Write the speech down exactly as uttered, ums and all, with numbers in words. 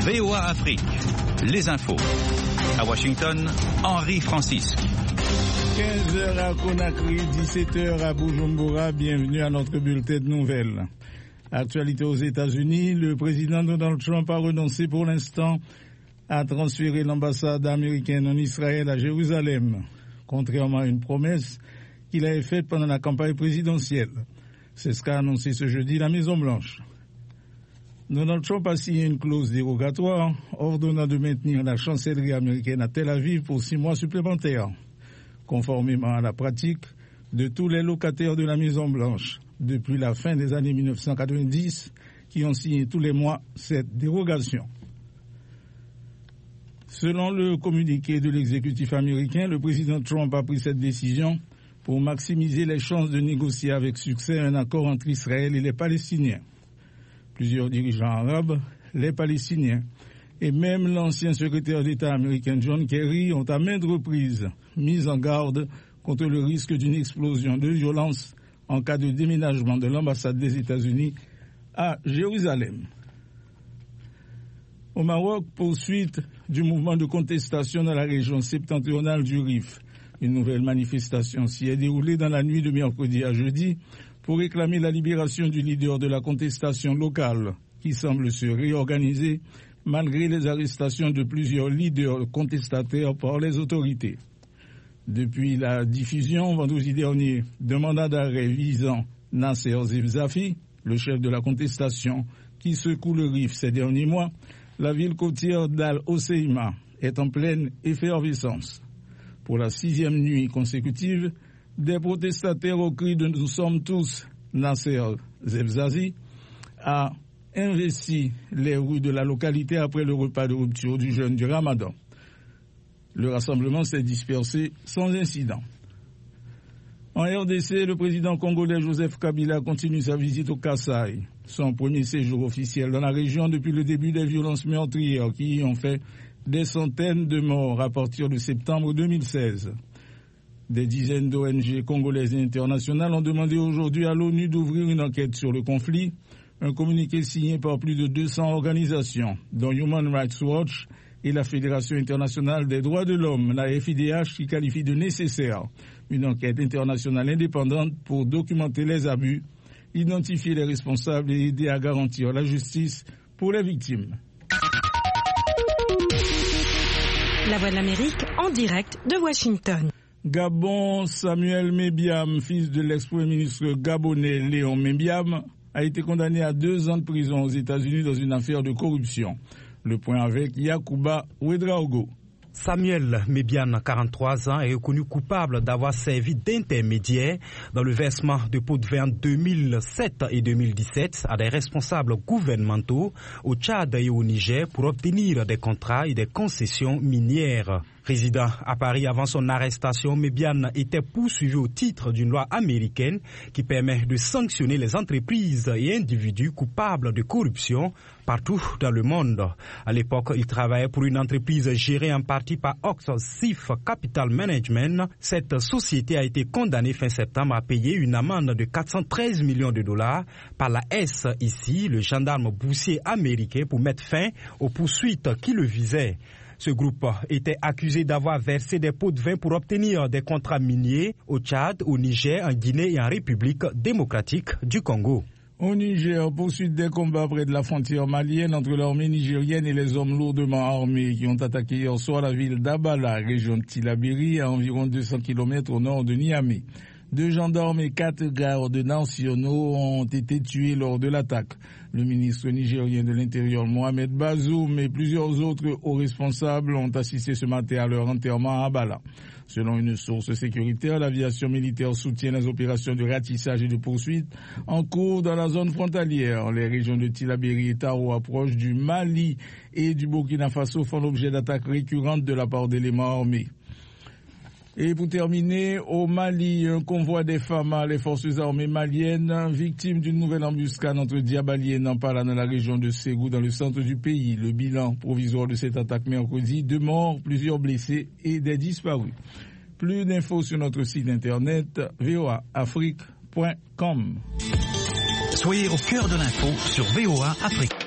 V O A Afrique, les infos. À Washington, Henri Francisque. quinze heures à Conakry, dix-sept heures à Bujumbura. Bienvenue à notre bulletin de nouvelles. Actualité aux États-Unis, le président Donald Trump a renoncé pour l'instant à transférer l'ambassade américaine en Israël à Jérusalem, contrairement à une promesse qu'il avait faite pendant la campagne présidentielle. C'est ce qu'a annoncé ce jeudi la Maison-Blanche. Donald Trump a signé une clause dérogatoire ordonnant de maintenir la chancellerie américaine à Tel Aviv pour six mois supplémentaires, conformément à la pratique de tous les locataires de la Maison-Blanche depuis la fin des années mille neuf cent quatre-vingt-dix qui ont signé tous les mois cette dérogation. Selon le communiqué de l'exécutif américain, le président Trump a pris cette décision pour maximiser les chances de négocier avec succès un accord entre Israël et les Palestiniens. Plusieurs dirigeants arabes, les Palestiniens et même l'ancien secrétaire d'État américain John Kerry ont à maintes reprises mis en garde contre le risque d'une explosion de violence en cas de déménagement de l'ambassade des États-Unis à Jérusalem. Au Maroc, poursuite du mouvement de contestation dans la région septentrionale du Rif. Une nouvelle manifestation s'y est déroulée dans la nuit de mercredi à jeudi pour réclamer la libération du leader de la contestation locale, qui semble se réorganiser malgré les arrestations de plusieurs leaders contestataires par les autorités. Depuis la diffusion vendredi dernier d'un mandat d'arrêt visant Nasser Zebzafi, le chef de la contestation qui secoue le Rif ces derniers mois, la ville côtière d'Al-Hoceima est en pleine effervescence. Pour la sixième nuit consécutive, des protestataires au cri de « Nous sommes tous » Nasser Zebzafi a investi les rues de la localité après le repas de rupture du jeûne du Ramadan. Le rassemblement s'est dispersé sans incident. En R D C, le président congolais Joseph Kabila continue sa visite au Kasaï, son premier séjour officiel dans la région depuis le début des violences meurtrières qui y ont fait des centaines de morts à partir de septembre deux mille seize. Des dizaines d'O N G congolaises et internationales ont demandé aujourd'hui à l'ONU d'ouvrir une enquête sur le conflit, un communiqué signé par plus de deux cents organisations, dont Human Rights Watch et la Fédération internationale des droits de l'homme, la F I D H, qui qualifie de nécessaire une enquête internationale indépendante pour documenter les abus, identifier les responsables et aider à garantir la justice pour les victimes. La Voix de l'Amérique en direct de Washington. Gabon, Samuel Mebiam, fils de l'ex-premier ministre gabonais Léon Mebiam, a été condamné à deux ans de prison aux États-Unis dans une affaire de corruption. Le point avec Yacouba Ouedraogo. Samuel Mebiam, quarante-trois ans, est reconnu coupable d'avoir servi d'intermédiaire dans le versement de pots de vin en deux mille sept et deux mille dix-sept à des responsables gouvernementaux au Tchad et au Niger pour obtenir des contrats et des concessions minières. Résident à Paris avant son arrestation, Mebiam était poursuivi au titre d'une loi américaine qui permet de sanctionner les entreprises et individus coupables de corruption partout dans le monde. À l'époque, il travaillait pour une entreprise gérée en partie par Oxford Capital Management. Cette société a été condamnée fin septembre à payer une amende de quatre cent treize millions de dollars par la S I C, le gendarme boursier américain, pour mettre fin aux poursuites qui le visaient. Ce groupe était accusé d'avoir versé des pots de vin pour obtenir des contrats miniers au Tchad, au Niger, en Guinée et en République démocratique du Congo. Au Niger, poursuite des combats près de la frontière malienne entre l'armée nigérienne et les hommes lourdement armés qui ont attaqué hier soir la ville d'Abala, région de Tillabéri, à environ deux cents kilomètres au nord de Niamey. Deux gendarmes et quatre gardes nationaux ont été tués lors de l'attaque. Le ministre nigérien de l'Intérieur, Mohamed Bazoum, et plusieurs autres hauts responsables ont assisté ce matin à leur enterrement à Abala. Selon une source sécuritaire, l'aviation militaire soutient les opérations de ratissage et de poursuite en cours dans la zone frontalière. Les régions de Tillabéri et Tao, proches du Mali et du Burkina Faso, font l'objet d'attaques récurrentes de la part d'éléments armés. Et pour terminer, au Mali, un convoi des F A M A, les forces armées maliennes, victimes d'une nouvelle embuscade entre Diabali et Nampala dans la région de Ségou, dans le centre du pays. Le bilan provisoire de cette attaque mercredi, deux morts, plusieurs blessés et des disparus. Plus d'infos sur notre site internet v o a afrique point com. Soyez au cœur de l'info sur V O A Afrique.